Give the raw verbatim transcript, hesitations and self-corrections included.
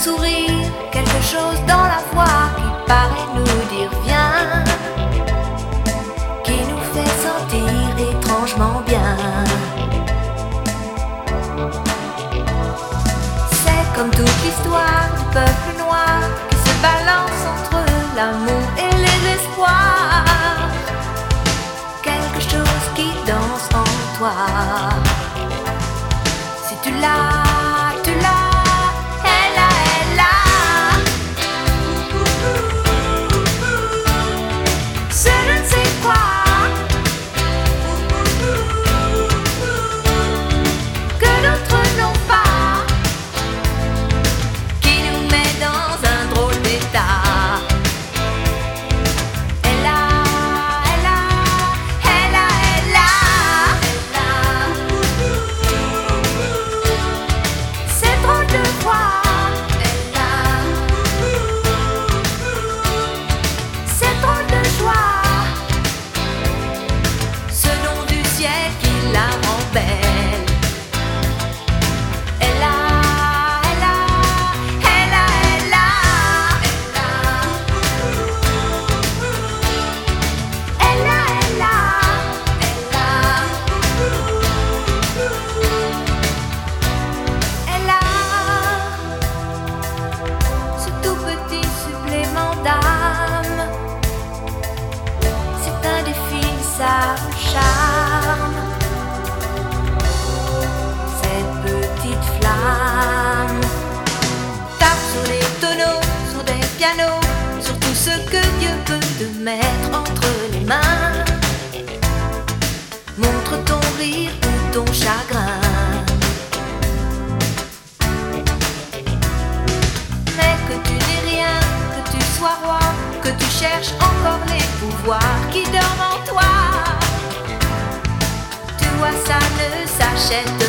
sourire, quelque chose dans la voix qui paraît nous dire viens, qui nous fait sentir étrangement bien. C'est comme toute l'histoire du peuple noir qui se balance entre l'amour et les espoirs. Quelque chose qui danse en toi. Si tu l'as, tu l'as. Ça charme, cette petite flamme. Tape sur les tonneaux, sur des pianos, sur tout ce que Dieu peut te mettre entre les mains. Montre ton rire ou ton chagrin, mais que tu n'es rien, que tu sois roi, que tu cherches encore les pouvoirs qui dorment en toi. Tu vois, ça ne s'achète